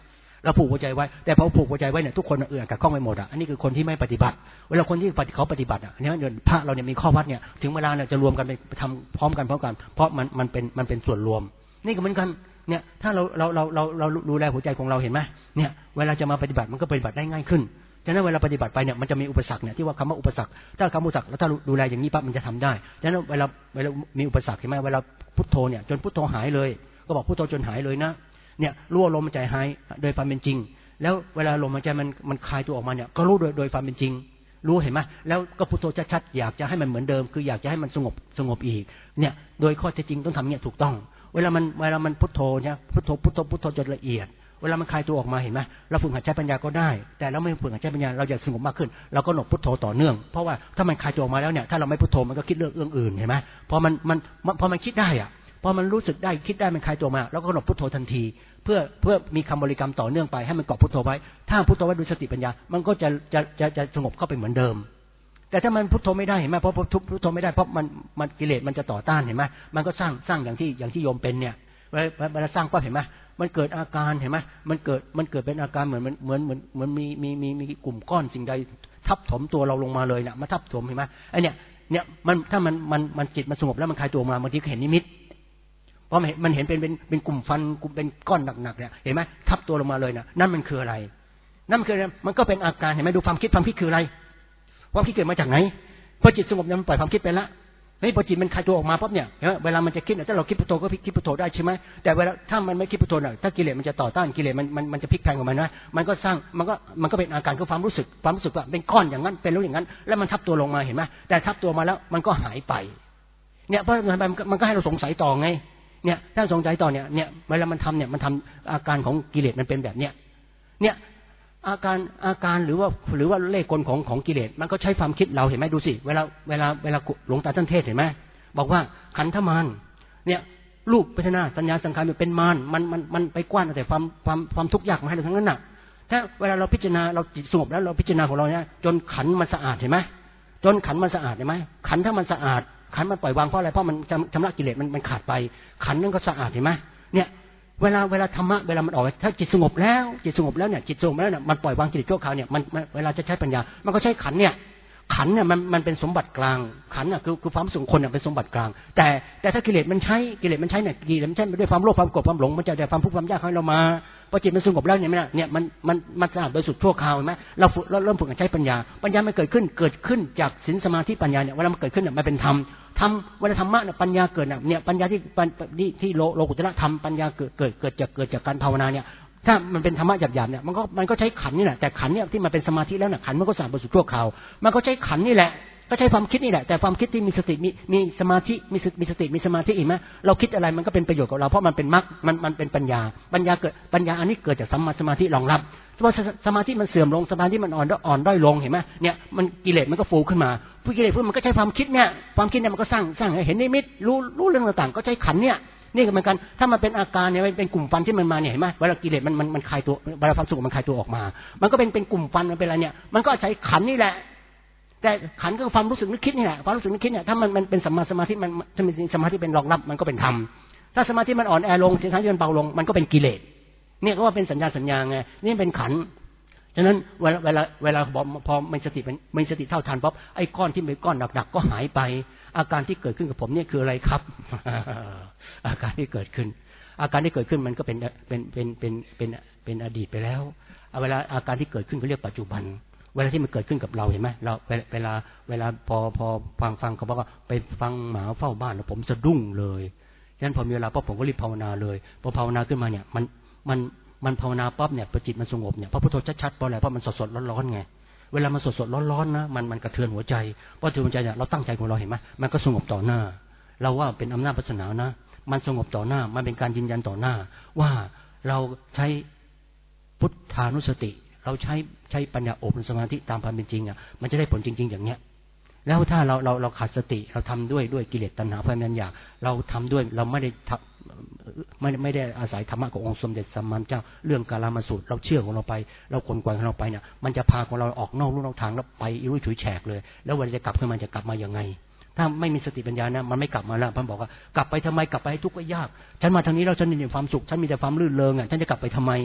เราผูกหัวใจไว้แต่พอผูกหัวใจไว้เนี่ยทุกคนเอื่นกับข้องไปหมดอ่ะอันนี้คือคนที่ไม่ปฏิบัติเวลาคนที่เขาปฏิบัติอ่ะเนี่ยพระเราเนี่ยมีข้อวัดเนี่ยถึงเวลาเนี่ยจะรวมกันไปทำพร้อมกันพร้อมกันเพราะมันมันเป็นมันเป็นส่วนรวมนี่ก็เหมือนกันเนี่ยถ้าเราเราเราเราเราดูแลหัวใจของเราเห็นไหมเนี่ยเวลาจะมาปฏิบัติมันก็ปฏิบัติได้ง่ายขึ้นฉะนั้นเวลาปฏิบัติไปเนี่ยมันจะมีอุปสรรคเนี่ยที่ว่าคำว่าอุปสรรคถ้าคำอุปสรรคแล้วถ้าดูแลอย่างนี้ปั๊บมันจะทำได้ฉะนั้นเวลาเวลามีอุปสรรคเห็นไหมเวลาพุทโธเนี่ยจนพุทโธหายเลยก็บอกพุทโธจนหายเลยนะเนี่ยรู้ลมหายใจหายโดยความเป็นจริงแล้วเวลาลมหายใจมันมันคลายตัวออกมาเนี่ยก็รู้โดยโดยความเป็นจริงรู้เห็นไหมแล้วก็พุทโธชัดๆอยากจะให้มันเหมือนเดิมคืออยากจะให้มันสงบสงบอีกเนี่ยโดยข้อเท็จจริงต้องทำเนี่ยถูกต้องเวลามันเวลามันพุทโธเนี่ยพุทโธพุทโธพุทโธจนละเอียดเวลามันคลายตัวออกมาเห็นไหมเราฝึกหัดใช้ปัญญาก็ได้แต่เราไม่ฝึกหัดใช้ปัญญาเราจะสงบมากขึ้นเราก็หนกพุทโธต่อเนื่องเพราะว่าถ้ามันคลายตัวออกมาแล้วเนี่ยถ้าเราไม่พุทโธมันก็คิดเรื่องเรื่องอื่นเห็นไหมพอมันมันพอมันคิดได้อะพอมันรู้สึกได้คิดได้มันคลายตัวมาแล้วก็หนกพุทโธทันทีเพื่อเพื่อมีคำบริกรรมต่อเนื่องไปให้มันเกาะพุทโธไว้ถ้าพุทโธไว้ด้วยสติปัญญามันก็จะจะจะจะสงบเข้าไปเหมือนเดิมแต่ถ้ามันพุทโธไม่ได้เห็นไหมเพราะพุทโธไม่ได้เพราะมันมันกิเลสมันจะต่อต้านเห็นไหมมันก็สร้างสร้างอย่างที่อย่างที่โยมเป็นเนี่ยเวลาสร้างก็เห็นไหมมันเกิดอาการเห็นไหมมันเกิดมันเกิดเป็นอาการเหมือนเหมือนเหมือนเหมือนมีมีมีมีกลุ่มก้อนสิ่งใดทับถมตัวเราลงมาเลยนะมาทับถมเห็นไหมไอเนี่ยเนี่ยมันถ้ามันมันมันจิตมันสงบแล้วมันคลายตัวมาบางทีก็เห็นนิมิตเพราะมันเห็นเป็นเป็นเป็นกลุ่มฟันกลุ่มเป็นก้อนหนักๆเนี่ยเห็นไหมทับตัวลงมาเลยนะนั่นมันคืออะไรนั่นมันคือมันก็เป็นอาการเห็นไหมดูความคิดความคิดคืออะไรความคิดเกิดมาจากไหนพอจิตสงบเนี่ยมันปล่อยความคิดไปละเฮ้ยพอจิตมันคลายตัวออกมาปั๊บเนี่ยเวลามันจะคิดถ้าเราคิดพุทโธก็คิดพุทโธได้ใช่ไหมแต่เวลาถ้ามันไม่คิดพุทโธเนี่ยถ้ากิเลสมันจะต่อต้านกิเลสมันมันมันจะพลิกแพลงออกมานะมันก็สร้างมันก็มันก็เป็นอาการคือความรู้สึกความรู้สึกว่าเป็นก้อนอย่างนั้นเป็นรู้อย่างนั้นแล้วมันทับตัวลงมาเห็นไหมแต่ทับตัวมาแล้วมันก็หายไปเนี่ยเพราะมันมันก็ให้เราสงสัยต่อไงเนี่ยถ้าสงสัยต่อเนี่ยเนี่ยเวลามันทำเนี่ยมันทำอาการของกิเลสมันเป็นแบบเนี้ยเนี่ยอาการอาการหรือว่าหรือว่าเลขกลของของกิเลสมันก็ใช้ความคิดเราเห็นไหมดูสิเวลาเวลาเวลาหลวงตาท่านเทศเห็นไหมบอกว่าขันธมารเนี่ยรูปเวทนาสัญญาสังขารมันเป็นมารมันมันมันไปกว้านแต่ความความความทุกข์ยากมาให้เราทั้งนั้นน่ะถ้าเวลาเราพิจารณาเราจิตสงบแล้วเราพิจารณาของเราเนี่ยจนขันมันสะอาดเห็นไหมจนขันมันสะอาดเห็นไหมขันถ้ามันสะอาดขันมันปล่อยวางเพราะอะไรเพราะมันชำระกิเลสมันมันขาดไปขันนั่นก็สะอาดเห็นไหมเนี่ยเวลาเวลาธรรมะเวลามันออกถ้าจิตสงบแล้วจิตสงบแล้วเนี่ยจิตสงบแล้วเนี่ยมันปล่อยวางกิเลสชั่วคราวเนี่ยมันเวลาจะใช้ปัญญามันก็ใช้ขันเนี่ยขันเนี่ยมันมันเป็นสมบัติกลางขันน่ะคือคือความรู้สึกคนเนี่ยเป็นสมบัติกลางแต่แต่ถ้ากิเลสมันใช้กิเลสมันใช้เนี่ยกิเลสมันใช้ด้วยความโลภความโกรธความหลงมันจะได้ความทุกข์ความยากให้เรามาพอจิตมันสงบแล้วเนี่ยมันเนี่ยมันมันมันสะอาดโดยสุดชั่วคราวเห็นไหมเราฝึกเราเริ่มฝึกใช้ปัญญาปัญญามันเกิดขึ้นเกิดขึ้นจากศีลสมาธิปัญญาเนี่ยเวลามันเกิดขึ้นเนี่ยมันเป็นธรรมธรรมเวลาธรรมะเนี่ยปัญญาเกิดเนี่ยปัญญาที่ที่ที่โลโลกุตระธรรมปัญญาเกิดเกิดเกิดจากเกิดจากการภาวนาเนี่ยถ้ามันเป็นธรรมะหยาบๆเนี่ยมันก็มันก็ใช้ขันนี่แหละแต่ขันเนี่ยที่มันเป็นสมาธิแล้วเนี่ยขันมันก็สะอาดบริสุทธิ์ชั่วคราวมันก็ใช้ขันนี่แหละก็ใช้ความคิดนี่แหละแต่ความคิดที่มีสติมีมีสมาธิมีมีสติมีสมาธิอีกไหมเราคิดอะไรมันก็เป็นประโยชน์กับเราเพราะมันเป็นมรรคมันมันเป็นปัญญาปัญญาเกิดปัญญาอันนี้เกิดจากสัมมาสมาธิรองรับเพราะสมาธิมันเสื่อมลงสมาธิมันอ่อนอ่อนด้อยลงเห็นไหมเนี่ยมันกิเลสมันก็ฟูขึ้นมาผู้กิเลสพวกมันก็ใช้ความคิดเนี่ยความคิดเนี่ยมันก็สร้างสร้างเห็นนิมิตรู้รู้เรื่องต่างๆก็ใช้ขันเนี่ยนี่ก็เหมือนกันถ้ามันเป็นอาการเนี่ยมันเป็นกลุ่มฟันที่มันมาเนี่ยเห็นไหมเวลากิเลสมันมันมันคลายตัวเวลาความสุขมันคลายตัวออกมามันก็เป็นเป็นกลุ่มฟันมันเป็นอะไรเนี่ยมันก็ใช้ขันนี่แหละแต่ขันก็ความรู้สึกนึกคิดนี่แหละความรู้สึกนึกคิดเนี่ยถ้ามันมันเป็นสัมมาสมาธิมันถ้ามีสมาธิเป็นรองรับมันก็เป็นธรรมถ้าสมาธิมันอ่อนแอลงสิ่งที่มันเบาลงมันก็เป็นกิเลสเนี่ยก็ว่าเป็นสัญญาสัญญาไงนี่เป็นขันฉะนั้นเวลาเวลาเวลาพอมีสติมีสติเท่าทันปั๊บไอ้ก้อนที่เป็นก้อนหนักๆก็หายไปอาการที่เกิดขึ้นกับผมเนี่ยคืออะไรครับ อาการที่เกิดขึ้นอาการที่เกิดขึ้นมันก็เป็นเป็นเป็นเป็นเป็นเป็นอดีตไปแล้วเวลาอาการที่เกิดขึ้นเขาเรียกปัจจุบันเวลาที่มันเกิดขึ้นกับเราเห็นไหมเราเวลาเวลาพอพอฟังฟังเขาบอกว่าไปฟังหมาเฝ้าบ้านแล้วผมสะดุ้งเลยฉะนั้นพอมีเวลาปั๊บผมก็รีบภาวนาเลยพอภาวนาขึ้นมาเนี่ยมันมันมันภาวนาปั๊บเนี่ยพอจิตมันสงบเนี่ยพระพุทโธชัดๆเพราะอะไรเพราะมันสดๆร้อนๆไงเวลามันสดๆร้อนๆนะมันมันกระเทือนหัวใจเพราะหัวใจเนี่ยเราตั้งใจของเราเห็นไหมมันก็สงบต่อหน้าเราว่าเป็นอำนาจศาสนานะมันสงบต่อหน้ามันเป็นการยืนยันต่อหน้าว่าเราใช้พุทธานุสติเราใช้ใช้ปัญญาอบรมสมาธิตามความเป็นจริงอ่ะมันจะได้ผลจริงๆอย่างเนี้ยแล้วถ้าเราเราเราขาดสติเราทำด้วยด้วยกิเลสตัณหาความอยากเราทำด้วยเราไม่ได้ไม่ไม่ได้อาศัยธรรมะขององค์สมเด็จสัมมาสัมพุทธเจ้าเรื่องกาลามสูตรเราเชื่อของเราไปเราคนกวนของเราไปเนี่ยมันจะพาของเราออกนอกลู่นอกทางแล้วไปอิรุ่ยฉุยแฉกเลยแล้ววันจะกลับขึ้นมาจะกลับมาอย่างไงถ้าไม่มีสติปัญญานะมันไม่กลับมาแล้วท่านบอกว่ากลับไปทำไมกลับไปให้ทุกข์ก็ยากฉันมาทางนี้เราฉันมีแต่ความสุขฉันมีแต่ความลื่นเริงอ่ะฉันจะกลับไปทำไม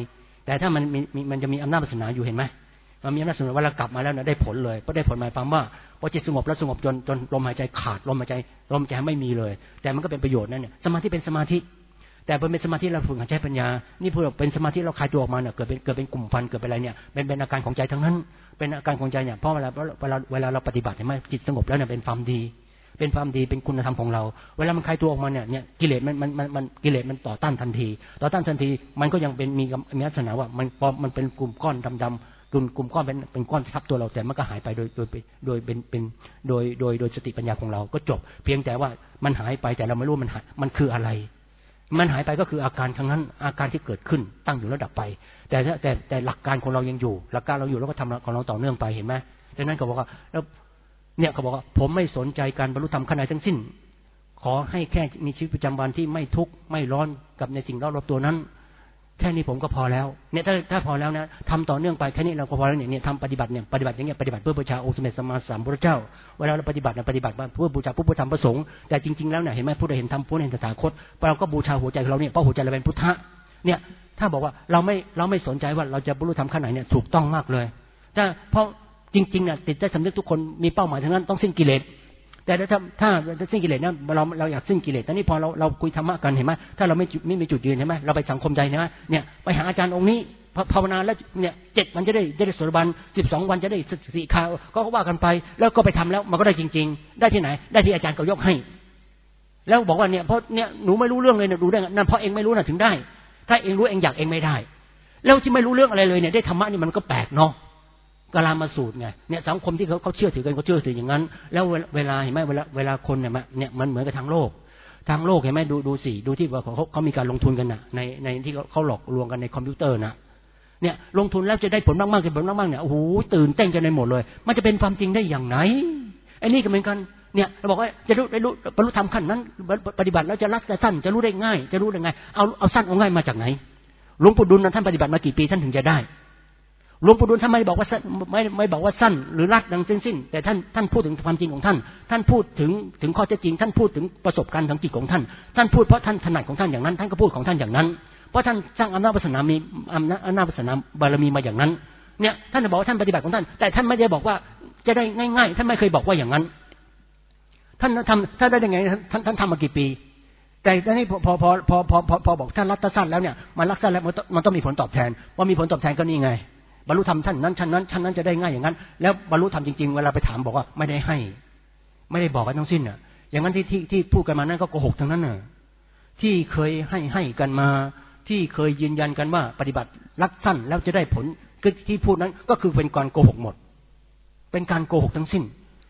แต่ถ้ามันมีมันจะมีอำนาจวาสนาอยู่เห็นไหมมันมีอำนาจวาสนาเวลากลับมาแล้วเนี่ยได้ผลเลยเพราะได้ผลหมายความว่าพอจิตสงบแล้วสงบจนจนลมหายใจขาดลมหายใจลมหายใจไม่มีเลยแต่มันก็เป็นประโยชน์นั่นเนี่ยสมาธิเป็นสมาธิแต่พอเป็นสมาธิเราฝึกหายใจปัญญานี่พอเป็นสมาธิเราคลายตัวออกมาเนี่ยเกิดเป็นเกิดเป็นกลุ่มฟันเกิดเป็นอะไรเนี่ยเป็นเป็นอาการของใจทั้งนั้นเป็นอาการของใจเนี่ยเพราะเวลาเวลาเวลาเราปฏิบัติเห็นไหมจิตสงบแล้วเนี่ยเป็นความดีเป็นความดีเป็นคุณธรรมของเราเวลามันคลายตัวออกมาเนี่ยเนี่ยกิเลสมันมันมันมันกิเลสมันต่อต้านทันทีต่อต้านทันทีมันก็ยังเป็นมีมีลักษณะว่ามันพอมันเป็นกลุ่มก้อนดำๆกลุ่มกลุ่มก้อนเป็นเป็นก้อนทับตัวเราแต่มันก็หายไปโดยโดยโดยเป็นเป็นโดยโดยโดยสติปัญญาของเราก็จบเพียงแต่ว่ามันหายไปแต่เราไม่รู้มันหายมันคืออะไรมันหายไปก็คืออาการทั้งนั้นอาการที่เกิดขึ้นตั้งอยู่แล้วดับไปแต่แต่แต่หลักการของเรายังอยู่หลักการเราอยู่แล้วก็ทำของเราต่อเนื่องไปเห็นไหมดังนั้นเขาบอกว่าแล้วเนี่ยเขาบอกว่าผมไม่สนใจการบรรลุธรรมขั้นใดทั้งสิ้นขอให้แค่มีชีวิตประจำวันที่ไม่ทุกข์ไม่ร้อนกับในสิ่งรอบตัวนั้นแค่นี้ผมก็พอแล้วเนี่ยถ้าถ้าพอแล้วนะทำต่อเนื่องไปแค่นี้เราก็พอแล้วเนี่ยเนี่ยทำปฏิบัติเนี่ยปฏิบัติอย่างเงี้ยปฏิบัติเพื่อบูชาองค์สมเด็จสัมมาสัมพุทธเจ้าเวลาเราปฏิบัติเนี่ยปฏิบัติเพื่อบูชาผู้พุทธธรรมประสงค์แต่จริงๆแล้วเนี่ยเห็นไหมผู้ใดเห็นธรรมผู้นั้นเห็นตถาคตเราก็บูชาหัวใจของเราเนี่ยเพราะหัวใจเราเป็นพุทธะเนี่ยถ้าบอกว่าเราไม่เราไม่สนใจว่าเราจะบรรลุธรรมขั้นไหนเนี่ยถูกต้องมากเลยถ้าเพราะจริงๆเนี่ยติดใจสำนึกทุกคนมีเป้าหมายทั้งนั้นต้องสิ้นกิเลสแต่ถ้าถ้าสิ้นกิเลสเนี่ยเราเราอยากสิ้นกิเลสแต่นี่พอเราเราคุยธรรมะกันเห็นไหมถ้าเราไม่ไม่มีจุดยืนใช่ไหมเราไปสังคมใจใช่ไหมเนี่ยไปหาอาจารย์องค์นี้ภาวนาแล้วเนี่ยเจ็ดมันจะได้จะได้โสดาบันสิบสองวันจะได้สี่ข่าวก็ว่ากันไปแล้วก็ไปทำแล้วมันก็ได้จริงๆได้ที่ไหนได้ที่อาจารย์เขายกให้แล้วบอกว่าเนี่ยเพราะเนี่ยหนูไม่รู้เรื่องเลยเนี่ยดูได้นั่นเพราะเองไม่รู้น่ะถึงได้ถ้าเองรู้เองอยากเองไม่ได้แล้วที่ไม่รู้เรื่องอะไรเลยเนี่ยได้ธรรมะนี่มันก็แปลกเนาะกาลามาสูตรไงเนี่ยสังคมที่เขาเขาเชื่อถือกันเขาเชื่อถืออย่างนั้นแล้วเวลาเห็นไหมเวลาเวลาคนเนี่ยเนี่ยมันเหมือนกับทางโลกทางโลกเห็นไหมดูดูสิดูที่ว่าเขาเขามีการลงทุนกันนะในในที่เขาหลอกลวงกันในคอมพิวเตอร์นะเนี่ยลงทุนแล้วจะได้ผลมากๆจะผลมากๆเนี่ยโอ้โหตื่นเต้นกันในหมดเลยมันจะเป็นความจริงได้อย่างไหนไอ้นี่ก็เหมือนกันเนี่ยเราบอกว่าจะรู้ได้รู้บรรลุธรรมขั้นนั้นปฏิบัติแล้วจะรัดจะสั้นจะรู้ได้ง่ายจะรู้ได้ไงเอาเอาสั้นเอาง่ายมาจากไหนหลวงปู่ดุลนั้นท่านปฏิบัติมากี่ปีท่านถึงจะได้หลวงปู่ดูลท่านไม่บอกว่าไม่ไม่บอกว่าสั้นหรือรัดดังสิ้นแต่ท่านท่านพูดถึงความจริงของท่านท่านพูดถึงถึงข้อเท็จจริงท่านพูดถึงประสบการณ์ทางจิตของท่านท่านพูดเพราะท่านถนัดของท่านอย่างนั้นท่านก็พูดของท่านอย่างนั้นเพราะท่านสร้างอำนาจวาสนามีอำนาจอำนาจวาสนาบารมีมาอย่างนั้นเนี่ยท่านจะบอกว่าท่านปฏิบัติของท่านแต่ท่านไม่ได้บอกว่าจะได้ง่ายๆท่านไม่เคยบอกว่าอย่างนั้นท่านทำท่านได้ยังไงท่านท่านทำมากี่ปีแต่ตอนนี้พอพอพอพอพอพอพอบอกท่านรัตสั้นแล้วเนี่ยมันรักสั้นแล้วมันต้องมีผลตอบแทนว่ามีผลตอบแทนก็นี่ไงบรรลุธรรมท่านนั้นท่านนั้นท่านนั้นจะได้ง่ายอย่างนั้นแล้วบรรลุธรรมจริงๆเวลาไปถามบอกว่าไม่ได้ให้ไม่ได้บอกกันทั้งสิ้นอ่ะอย่างนั้นที่ที่ที่พูดกันมานั่นก็โกหกทั้งนั้นน่ะที่เคยให้ให้กันมาที่เคยยืนยันกันว่าปฏิบัติรักสั้นแล้วจะได้ผลคือที่พูดนั้นก็คือเป็นการโกหกหมดเป็นการโกหกทั้งสิ้น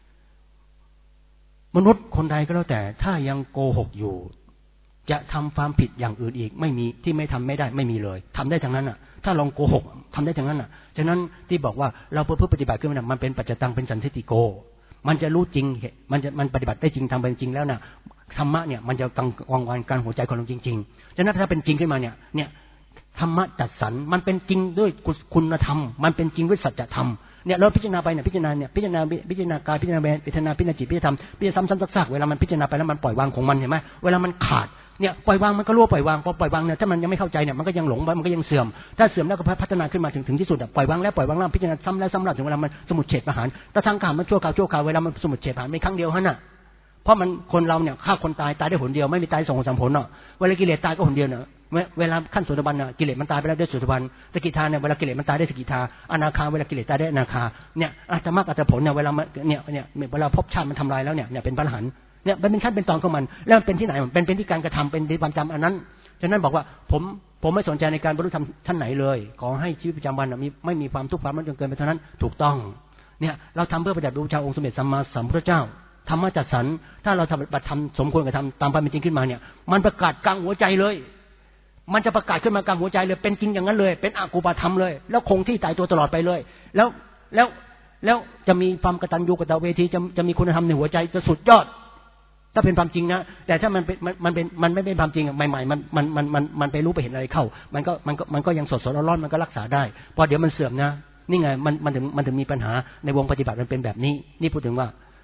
มนุษย์คนใดก็แล้วแต่ถ้ายังโกหกอยู่จะทำความผิดอย่างอื่นอีกไม่มีที่ไม่ทำไม่ได้ไม่มีเลยทำได้ทั้งนั้นอ่ะถ้าลองโกหกทำได้ทั้งนั้นอ่ะฉะนั้นที่บอกว่าเราเพื่อปฏิบัติขึ้นมามันเป็นปัจจตังเป็นสันทิฏฐิโกมันจะรู้จริงมันจะมันปฏิบัติได้จริงทำเป็นจริงแล้วน่ะธรรมะเนี่ยมันจะกังวานการหัวใจของเราจริงๆฉะนั้นถ้าเป็นจริงขึ้นมาเนี่ยเนี่ยธรรมะจัดสรรมันเป็นจริงด้วยคุณธรรมมันเป็นจริงด้วยสัจธรรมเนี่ยเราพิจารณาไปเนี่ยพิจารณาเนี่ยพิจารณาพิจารณากายพิจารณาเวทพิจารณาพิจารณาจิตพิจารณาธรรมพิจารณาซ้ำๆซากๆเวลามันพิจารณาไปแล้วมันปล่อยวางของมันเห็นไหมเวลามันขาดเนี่ยปล่อยวางมันก็รู้ปล่อยวางพอปล่อยวางเนี่ยถ้ามันยังไม่เข้าใจเนี่ยมันก็ยังหลงมันก็ยังเสื่อมถ้าเสื่อมแล้วก็พัฒนาขึ้นมาถึงถึงที่สุดปล่อยวางแล้วปล่อยวางแล้วพิจารณาซ้ำแล้วซ้ำเล่าถึงเวลามันสมุทเฉดประหารแต่ทางการมันชั่วคราวชั่วคราวเวลามันสมุทเฉดประหารไม่ครั้งเดียวฮะน่ะเพราะมันคนเราเนี่ยฆ่าคนตายตายได้หนเดียวไม่มีตายสองสามผลเนาะเวลากิเลสตายก็หนเดียวเนาะเวลาขั้นโสดาบันน่ะกิเลสมันตายไปแล้วได้โสดาบันสกิทาเนี่ยเวลากิเลสมันตายได้สกิทาอนาคาเวลากิเลสตายได้อนาคาเนี่ยอาจจะมากอาจจะผลเนี่ยเวลาเนี่ยเนี่ยเวลาพบชาติมันทำลายแล้วเนี่ยเนี่ยเป็นพระอรหันต์เนี่ยมันเป็นขั้นเป็นตอนของมันแล้วมันเป็นที่ไหนมันเป็นเป็นที่การกระทำเป็นที่ความจำอันนั้นฉะนั้นบอกว่าผมผมไม่สนใจในการบรรลุธรรมท่านไหนเลยขอให้ชีวิตประจำวันมีไม่มีความทุกข์ความมันจนเกินไปเท่านั้นถูกต้องเนี่ยเราทำเพื่อประดับบูชาองค์สมเด็จสัมมาสัมพุทธเจ้าธรรมะจัดสรรถ้าเราทำปฏิบัติธรรมสมควรกับทำตามความเป็นจริงขึ้นมาเนี่ยมันประกาศกลางหัวใจเลยมันจะประกาศขึ้นมากลางหัวใจเลยเป็นจริงอย่างนั้นเลยเป็นอากูปาธรรมเลยแล้วคงที่ตายตัวตลอดไปเลยแล้วแล้วแล้วจะมีความกตัญญูกตเวทีจะจะมีคุณธรรมในหัวใจจะสุดยอดถ้าเป็นความจริงนะแต่ถ้ามันเป็นมันเป็นมันไม่เป็นความจริงใหม่ๆมันมันมันมันมันไปรู้ไปเห็นอะไรเข้ามันก็มันก็มันก็ยังสดสดร้อนๆมันก็รักษาได้พอเดี๋ยวมันเสื่อมนะนี่ไงมันมันถึงมันถึงมีปัญหาในวงปฏิบัติมันเป็นแบบนี้นี่พูดถึงว่า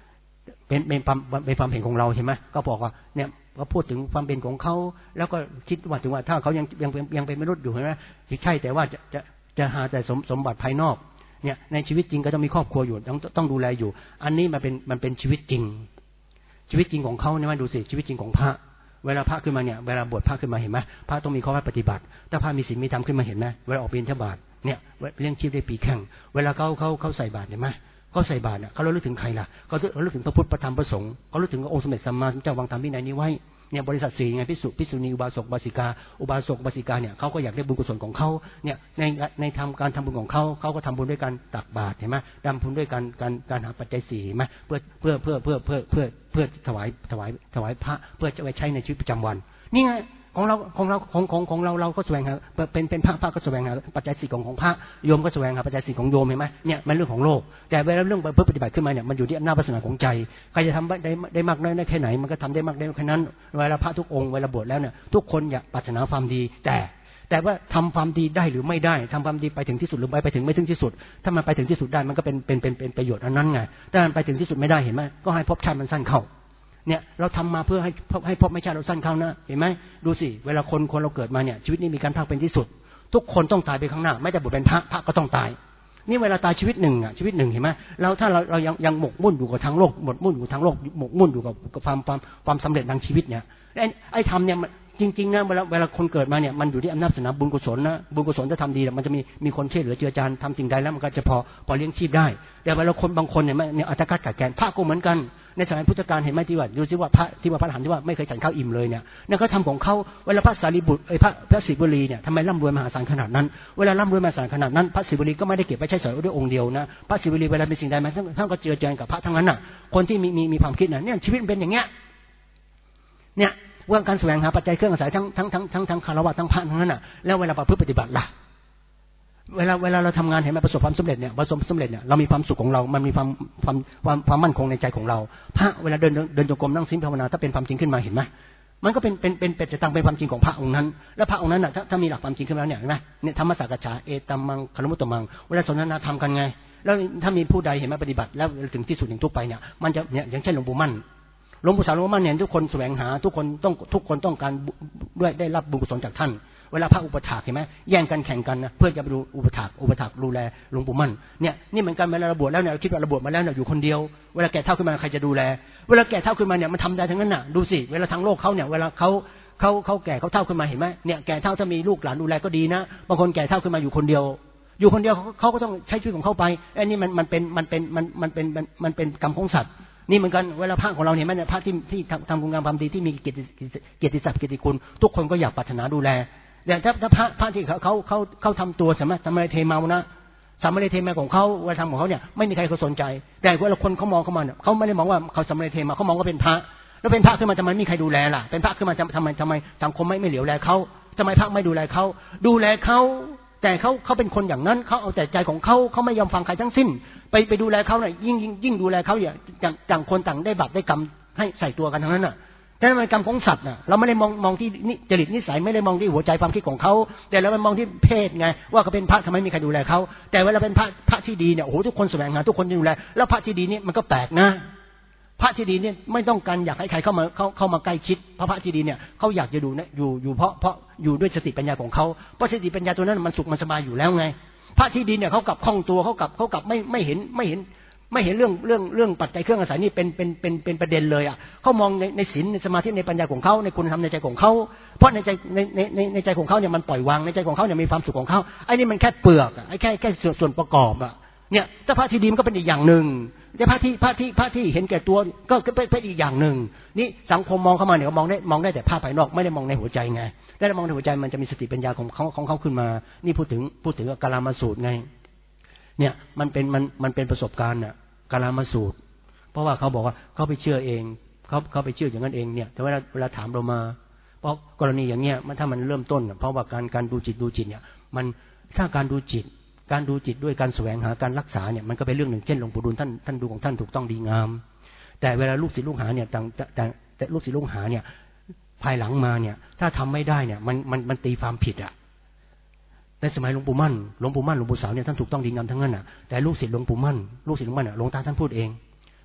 เป็นเป็นความเป็นความเห็นของเราใช่ไหมก็บอกว่าเนี่ยก็พูดถึงความเป็นของเขาแล้วก็คิดว่าถึงว่าถ้าเขายังยังยังเป็นมนุษย์อยู่ใช่ไหมใช่แต่ว่าจะจะจะหาแต่สมสมบัติภายนอกเนี่ยในชีวิตจริงก็ต้องมีครอบครัวอยู่ต้องต้องดูแลอยู่อันนี้มันเป็นมันเป็นชีวิตจริงชีวิตจริงของเขาเนี่ยมาดูสิชีวิตจริงของพระเวลาพระขึ้นมาเนี่ยเวลาบวชพระขึ้นมาเห็นไหมพระต้องมีข้อวัดปฏิบัติถ้าพระมีศีลมีธรรมขึ้นมาเห็นไหมเวลาออกบิณฑบาตเนี่ยเลี้ยงชีพได้ปีแข่งเวลาเขาเขาเขาใส่บาตรเห็นไหมเขาใส่บาตรเนี่ยเขาระลึกถึงใครล่ะเขาระลึกถึงพระพุทธพระธรรมพระสงฆ์เขาระลึกถึงองค์สมเด็จสัมมาสัมพุทธเจ้าวางธรรมวินัยนี้ไว้เนี่ยบริษัทสี่ไงภิกษุภิกษุณีอุบาสกอุบาสิกาอุบาสกอุบาสิกาเนี่ยเขาก็อยากได้บุญกุศลของเขาเนี่ยในในทำการทำบุญของเขาเขาก็ทำบุญด้วยการตักบาตรเห็นไหมทำบุญด้วยการการการหาปัจจัยสี่เห็นไหมเพื่อเพื่อเพื่อเพื่อเพื่อเพื่อเพื่อถวายถวายถวายพระเพื่อจะไปใช้ในชีวิตประจำวันนี่ไงของเราของเราของของของเราเราก็แสวงหาเป็นเป็นพระพระก็แสวงหาปัจจัยสี่ของของพระโยมก็แสวงหาปัจจัยสี่ของโยมเห็นไหมเนี่ยมันเรื่องของโลกแต่เวลาเรื่องเพื่อปฏิบัติขึ้นมาเนี่ยมันอยู่ที่อำนาจวาสนาของใจใครจะทำได้ได้มากน้อยแค่ไหนมันก็ทำได้มากได้แค่นั้นเวลาพระทุกองค์เวลาบวชแล้วเนี่ยทุกคนอยากปรารถนาความดีแต่แต่ว่าทำความดีได้หรือไม่ได้ทำความดีไปถึงที่สุดหรือไม่ไปถึงไม่ถึงที่สุดถ้ามันไปถึงที่สุดได้มันก็เป็นเป็นเป็นเป็นประโยชน์อันนั้นไงถ้ามันไปถึงที่สุดไม่ได้เห็นไหมก็ให้ภพชาติมันสั้นเข้าเนี่ยเราทำมาเพื่อให้ให้พบไม่ใช่เราสั้นเข้านะเห็นไหมดูสิเวลาคนคนเราเกิดมาเนี่ยชีวิตนี้มีการพักเป็นที่สุดทุกคนต้องตายไปข้างหน้าไม่แต่บวชเป็นพระพระก็ต้องตายนี่เวลาตายชีวิตหนึ่งอ่ะชีวิตหนึ่งเห็นไหมเราถ้าเราเรายังยังหมกมุ่นอยู่กับทางโลกหมกมุ่นอยู่ทางโลกหมกมุ่นอยู่กับความความความสำเร็จทางชีวิตเนี่ยไอ้ไอ้ทำเนี่ยจริงๆนะเวลาเวลาคนเกิดมาเนี่ยมันอยู่ที่อำนาจสนาบุญกุศลนะบุญกุศลถ้าทำดีมันจะมีมีคนช่วยเหลือเจือจานทำสิ่งใดแล้วมันก็จะพอพอเลี้ยงชีพได้แต่เวลาคนบางคนเนี่ยเนี่ยอัตคัดกัดแกนพระก็เหมือนกันในสมัยพุทธกาลเห็นไหมที่ว่าดูซิว่าพระที่ว่าพระอรหันต์ที่ว่าไม่เคยฉันข้าวอิ่มเลยเนี่ยนั่นก็ทำของเขาเวลาพระสารีบุตรไอ้พระพระศิวลีเนี่ยทำไมร่ำรวยมหาศาลขนาดนั้นเวลาร่ำรวยมหาศาลขนาดนั้นพระศิวลีก็ไม่ได้เก็บไว้ใช้สอยด้วยองค์เดียวนะพระศิวลีเวลาเป็นสิ่งใดมาท่านก็เจือจานกับพระทั้งนั้นน่ะคนที่มีมีมีความคิดน่ะเนี่ยชีวิตเป็นอย่างเงี้ยเนี่ยว่าการแสวงหาปัจจัยเครื่องอาศัยทั้งทั้งทั้งทั้งทั้งคารวะทั้งพระทั้งนั้นน่ะแล้วเวลาประพฤติปฏิบัติล่ะเวลาเวลาเราทำงานเห็นไหมประสบความสำเร็จเนี่ยประสบสำเร็จเนี่ยเรามีความสุขของเรามันมีความความความความมั่นคงในใจของเราพระเวลาเดินเดินจงกรมนั่งศีลภาวนาถ้าเป็นความจริงขึ้นมาเห็นไหมมันก็เป็นเป็นเป็นเป็นจะตั้งเป็นความจริงของพระองค์นั้นแล้วพระองค์นั้นน่ะถ้าถ้ามีหลักความจริงขึ้นมาเนี่ยเห็นไหมเนี่ยธรรมสัจจะเอตัมมังคารมุตตมังเวลาสนทนาธรรมกันไงแล้วถ้ามีผู้ใดเห็นไหมปฏิบัติแล้วถึงที่สุดถึงทุกไปเนี่ยมันจะเนี่ยอย่างเช่นหลวงปู่มั่นหลวงปู่สาวหลวงปู่มั่นเนี่ยทุกคนแสวงหาทุกคนต้องทุกคนต้องการด้วยได้รับบุญกุศลจากท่านเวลาพระอุปถากเห็นไหมแย่งกันแข่งกันนะเพื่อจะไปดูอุปถากอุปถากดูแลหลวงปู่มั่นเนี่ยนี่เหมือนกันเวลาเราบวชแล้วเนี่ยเราคิดว่าเราบวชมาแล้วเนี่ยอยู่คนเดียวเวลาแก่เฒ่าขึ้นมาใครจะดูแลเวลาแก่เฒ่าขึ้นมาเนี่ยมันทำได้ทั้งนั้นน่ะดูสิเวลาทางโลกเขาเนี่ยเวลาเขาเขาเขาแก่เขาเฒ่าขึ้นมาเห็นไหมเนี่ยแก่เฒ่าถ้ามีลูกหลานดูแลก็ดีนะบางคนแก่เฒ่าขึ้นมาอยู่คนเดียวอยู่คนเดียวเขาก็ต้องใช้ชีวิตของเขาไปไอ้นี่มันมันเป็นมันเป็นมันมันเป็นมันเป็นกรรมของสัตว์นี่เหมือนกันเวลาพระของเราเนี่ยมันพระที่ที่ทำคุณงามความดีที่มีเกียรติเกียรติศักดิ์เกียรติคุณทุกคนก็อยากปรารถนาดูแลแต่ถ้าถ้าพระพระที่เขาเขาเขาเขาทำตัวสามารถสามารถเทเมานะสามารถเทเมาของเขาเวลาทำของเขาเนี่ยไม่มีใครเขาสนใจแต่เวลาคนเขามองเข้ามาเนี่ยเขาไม่ได้มองว่าเขาสามารถเทเมาเขามองว่าเป็นพระแล้วเป็นพระขึ้นมาทำไมไม่มีใครดูแลล่ะเป็นพระขึ้นมาทำไมทำไมสังคมไม่ไม่เหลียวแลเขาทำไมพระไม่ดูแลเขาดูแลเขาแต่เขาเขาเป็นคนอย่างนั้นเขาเอาแต่ใจของเขาเขาไม่ยอมฟังใครทั้งสิ้นไปไปดูแลเขาเนี่ยยิ่งยิ่งยิ่งดูแลเขาอย่างต่างคนต่างได้บาปได้กรรมให้ใส่ตัวกันทั้งนั้นน่ะแต่มันกรรมของสัตว์น่ะเราไม่ได้มองมองที่นิจริตนิสัยไม่ได้มองที่หัวใจความคิดของเขาแต่เราไปมองที่เพศไงว่าเขาเป็นพระทำไมมีใครดูแลเขาแต่เวลาเป็นพระพระที่ดีเนี่ยโอ้โหทุกคนแสวงหาทุกคนดูแลแล้วพระที่ดีนี่มันก็แปลกนะพระที่ดีเนี่ยไม่ต้องการอยากให้ใครเข้ามาเข้าเข้ามาใกล้ชิดพระพระที่ดีเนี่ยเขาอยากจะดูเนี่ยอยู่อยู่เพราะเพราะอยู่ด้วยสติปัญญาของเขาเพราะสติปัญญาตัวนั้นมันสุขมันสบายอยู่แล้วไงพระที่ดีเนี่ยเขากลับคล่องตัวเขากลับเขากลับไม่ไม่เห็นไม่เห็นไม่เห็นเรื่องเรื่องเรื่องปัจจัยเครื่องอาศัยนี่เป็นเป็นเป็นเป็นประเด็นเลยอ่ะเขามองในในศีลในสมาธิในปัญญาของเขาในคุณธรรมในใจของเขาเพราะในใจในในในในใจของเขาเนี่ยมันปล่อยวางในใจของเขาเนี่ยมีความสุขของเขาไอ้นี่มันแค่เปลือกไอ้แค่แค่ส่วนส่วนประกอบอ่ะเนี่ยถ้าพระที่ดีมันก็เป็นอีกอย่างหนึ่งแต่พระที่พระที่พระที่เห็นแก่ตัวก็เป็นเป็นอีกอย่างหนึ่งนี่สังคมมองเข้ามาเนี่ยมองได้มองได้แต่ภาพภายนอกไม่ได้มองในหัวใจไงถ้ามองในหัวใจมันจะมีสติปัญญาของเขาของเขาขึ้นมานี่พูดถึงพูดถึงกาลามาสูตรไงเนี่ยมันเป็นมันมันเป็นประสบการณ์อ่ะกาลามาสูตรเพราะว่าเขาบอกว่าเขาไปเชื่อเองเขาเขาไปเชื่ออย่างนั้นเองเนี่ยแต่เวลาเวลาถามเรามาเพราะกรณีอย่างเงี้ยมันถ้ามันเริ่มต้นเพราะว่าการการดูจิตดูจิตเนี่ยมันถ้าการดูจิตการดูจิตด้วยการแสวงหาการรักษาเนี่ยมันก็เป็นเรื่องหนึ่งเช่นหลวงปู่ดูลท่านท่านดูของท่านถูกต้องดีงามแต่เวลาลูกศิษย์ลูกหาเนี่ยต่างแต่แต่ลูกศิษย์ลูกหาเนี่ยภายหลังมาเนี่ยถ้าทำไม่ได้เนี่ยมันมันมันตีความผิดอ่ะในสมัยหลวงปู่มั่นหลวงปู่มั่นหลวงปู่สาวเนี่ยท่านถูกต้องดีงามทั้งนั้นอ่ะแต่ลูกศิษย์หลวงปู่มั่นลูกศิษย์หลวงมั่นอ่ะหลวงตาท่านพูดเอง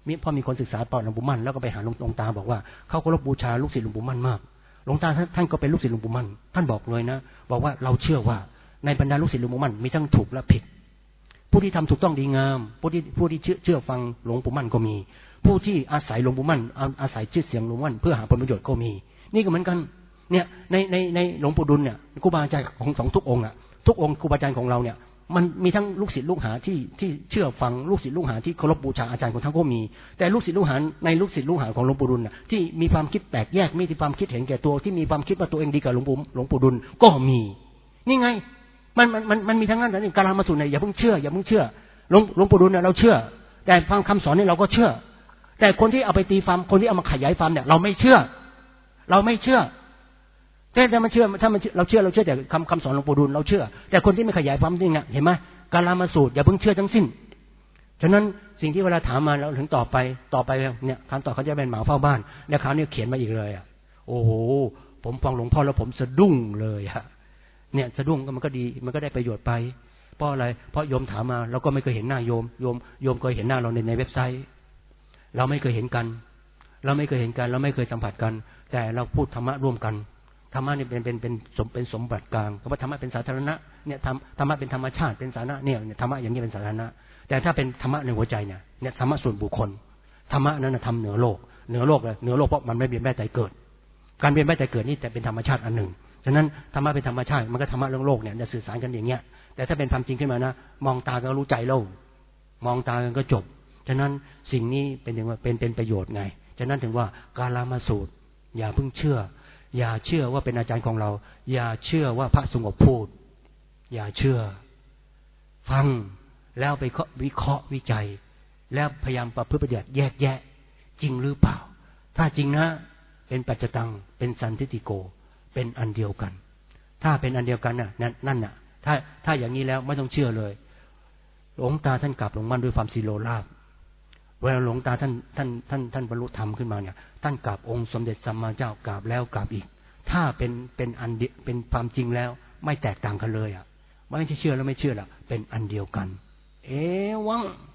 มีพอมีคนศึกษาต่อหลวงปู่มั่นแล้วก็ไปหาหลวงตาบอกว่าเขาเคารพบูชาลูกศิษย์หลวงปู่มั่นมากหลวงตาท่านก็เป็นลูกศิษย์หลวงปู่มั่นท่านบอกเลยนะบอกว่าเราเชื่อว่าในบรรดาลูกศิษย์หลวงปู่มั่นมีทั้งถูกและผิดผู้ที่ทำถูกต้องดีงามผู้ที่ผู้ที่เชื่อเชื่อฟังหลวงปู่มั่นก็มีผู้ที่อาศัยหลวงปู่มั่นอาศัยชื่อเสียงหลวงปู่มั่นเพื่อหาผลประโยชน์ก็มีนี่ก็เหมือนกันเนี่ยในในในหลวงปู่ดุลเนี่ยครูบาอาจารย์ของสองทุกองค์อ่ะทุกองค์ครูบาอาจารย์ของเราเนี่ยมันมีทั้งลูกศิษย์ลูกหาที่ที่เชื่อฟังลูกศิษย์ลูกหาที่เคารพบูชาอาจารย์ของทั้งก็มีแต่ลูกศิษย์ลูกหาในลูกศิษย์ลูกหาของหลวงปู่ดุลน่ะที่มีความคิดแตกแยกมีความคิดเห็นแก่ตัวที่มีความคิดว่าตัวเองดีกว่าหลวงปู่หลวงปู่ดุลก็มีนี่ไงมันมันมันมันมีทั้งนั้นแต่การามาสูตรเนี่ยอย่าเพิ่งเชื่ออย่าเพิ่งเชื่อหลวงหลวงปู่ดุลเนี่ยเราเชื่อแต่ฟังคำสอนนี่เราก็เชื่อแต่คนที่เอาไปตีความคนที่เอามาขยายความเนี่ยเราไม่เชื่อเราไม่เชื่อแต่ถ้ามันเชื่อถ้ามันเราเชื่อเราเชื่อแต่คำคำสอนหลวงปู่ดูลเราเชื่อแต่คนที่ไม่ขยายความจริงอ่ะเห็นไหมการละมาสูตรอย่าเพิ่งเชื่อทั้งสิ้นฉะนั้นสิ่งที่เวลาถามมาเราถึงต่อไปต่อไปเนี่ยคำตอบเขาจะเป็นหมาเฝ้าบ้านแล้วคราวนี้เขียนมาอีกเลยอ่ะโอ้โหผมฟังหลวงพ่อแล้วผมสะดุ้งเลยอ่ะเนี่ยสะดุ้งมันก็ดีมันก็ได้ประโยชน์ไปเพราะอะไรเพราะโยมถามมาเราก็ไม่เคยเห็นหน้าโยมโยมโยมเคยเห็นหน้าเราในในเว็บไซต์เราไม่เคยเห็นกันเราไม่เคยเห็นกันเราไม่เคยสัมผัสกันแต่เราพูดธรรมะร่วมกันธรรมะนี่เป็นเป็นเป็นสมเป็นสมบัติกลางคำว่าธรรมะเป็นสาธารณะเนี่ยธรรมธรรมะเป็นธรรมชาติเป็นสาธารณะเนี่ยธรรมะอย่างนี้เป็นสาธารณะแต่ถ้าเป็นธรรมะในหัวใจเนี่ยเนี่ยธรรมะส่วนบุคคลธรรมะนั้นนะทำเหนือโลกเหนือโลกเลยเหนือโลกเพราะมันไม่เบียดแม่ใจเกิดการเบียดแม่ใจเกิดนี่แต่เป็นธรรมชาติอันหนึ่งฉะนั้นธรรมะเป็นธรรมชาติมันก็ธรรมะเรื่องโลกเนี่ยจะสื่อสารกันอย่างเงี้ยแต่ถ้าเป็นความจริงขึ้นมานะมองตาก็รู้ใจเรามองตากันก็จบฉะนั้นสิ่งนี้เป็นอย่างว่าเป็นเป็นประโยชน์ไงฉะนั้นถึงว่าการละมาสูตรอย่าเพิ่งเชื่ออย่าเชื่อว่าเป็นอาจารย์ของเราอย่าเชื่อว่าพระสงฆ์พูดอย่าเชื่อฟังแล้วไปวิเคราะห์วิจัยแล้วพยายามประพฤติปฏิบัติแยกแยะจริงหรือเปล่าถ้าจริงนะเป็นปัจจตังเป็นสันทิฏฐิโกเป็นอันเดียวกันถ้าเป็นอันเดียวกันน่ะนั่นนั่นน่ะถ้าถ้าอย่างนี้แล้วไม่ต้องเชื่อเลยหลวงตาท่านกลับหลวงมั่นด้วยความสิโลภาภเวลาหลวงตาท่านท่านท่านท่านบรรลุธรรมขึ้นมาเนี่ยท่านกราบองค์สมเด็จสัมมาเจ้ากราบแล้วกราบอีกถ้าเป็นเป็นอันเป็นความจริงแล้วไม่แตกต่างกันเลยอ่ะไม่ใช่เชื่อแล้วไม่เชื่อละเป็นอันเดียวกันเอวัง